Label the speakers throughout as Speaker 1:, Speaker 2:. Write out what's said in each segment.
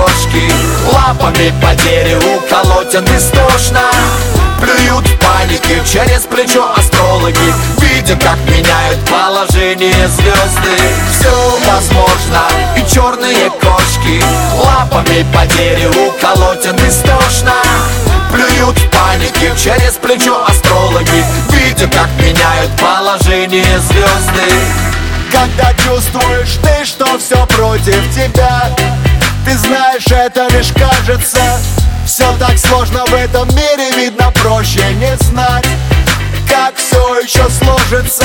Speaker 1: кошки лапами по дереву колотят истошно. Плюют в панике через плечо астрологи, видя, как меняют положение звезды. Все возможно, и черные кошки лапами по дереву колотят истошно. Плюют в панике через плечо астрологи, видя, как меняют положение звезды.
Speaker 2: Когда чувствуешь ты, что все против тебя, ты знаешь, это лишь кажется. Все так сложно в этом мире, видно, проще не знать, как все еще сложится.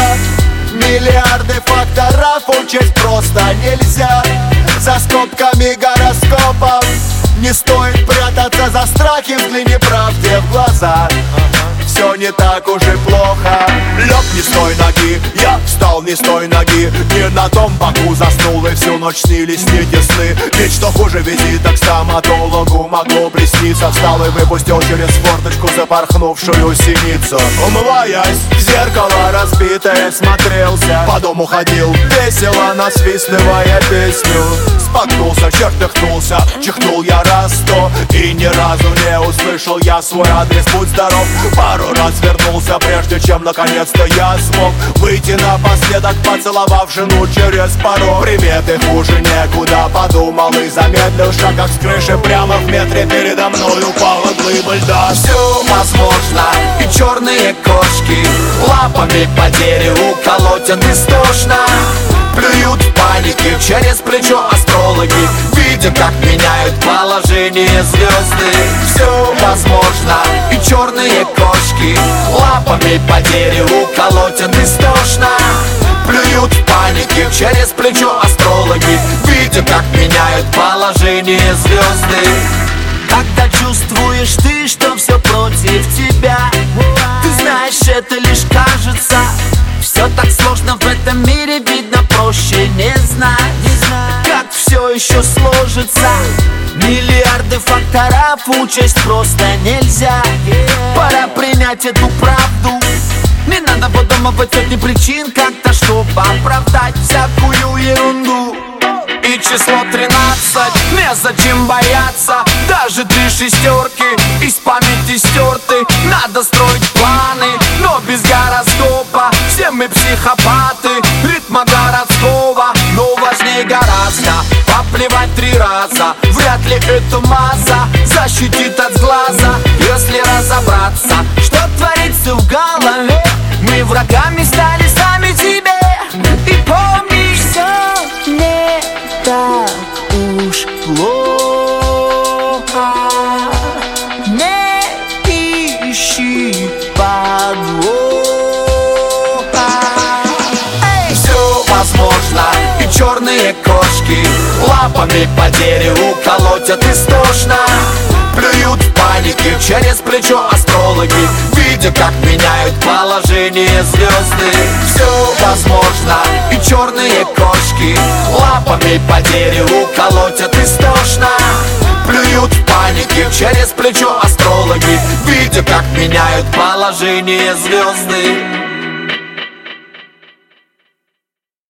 Speaker 2: Миллиарды факторов учесть просто нельзя. За скобками гороскопов не стоит прятаться за страхи, взгляни правде в глаза. Все не так уж и плохо. Лег не с той ноги, я встал не с той ноги. Не на том боку заснул, и всю ночь снились не те сны. Ведь что хуже визита к стоматологу могло присниться. Встал и выпустил через форточку запорхнувшую синицу. Умываясь, в зеркало разбитое смотрелся. По дому ходил, весело насвистывая песню. Споткнулся, чертыхнулся, чихнул я раз 100. И ни разу не услышал я свой адрес, будь здоров. Пару раз вернулся, прежде чем наконец-то я смог выйти напоследок, поцеловав жену через порог. Приметы хуже некуда, подумал и замедлил шаг, как с крыши прямо в метре передо мной упала глыба льда.
Speaker 1: Все возможно, и черные кошки лапами по дереву колотят истошно. Плюют в панике через плечо астрологи, видя, как меняют положение звезды. Все возможно, и черные кошки лапами по дереву колотят истошно. Плюют в панике через плечо астрологи, видя, как меняют положение звезды.
Speaker 3: Когда чувствуешь ты, что все против тебя, ты знаешь, это лишь кажется. Все так сложно в этом мире, видно, проще не знать, как все еще сложится. Миллиарды факторов учесть просто нельзя. Пора принять эту правду. Не надо выдумывать сотни причин как-то, чтобы оправдать всякую ерунду.
Speaker 1: И число 13, незачем бояться. Даже 3 шестерки из памяти стерты. Надо строить планы, но без гороскопа. Все мы психопаты ритма городского. Но важнее гораздо поплевать 3 раза. Вряд ли эта масса защитит от сглаза. Если разобраться, что творится в голове, мы врагами стали сами себе. И помнишь,
Speaker 3: все не так уж плохо. Не ищи подвоха.
Speaker 1: все возможно, и черные кошки лапами по дереву колотят истошно. Плюют в панике через плечо астрологи, видя, как меняют положение звезды. Все возможно, и черные кошки лапами по дереву колотят истошно. Плюют в панике через плечо астрологи, видя, как меняют положение звезды.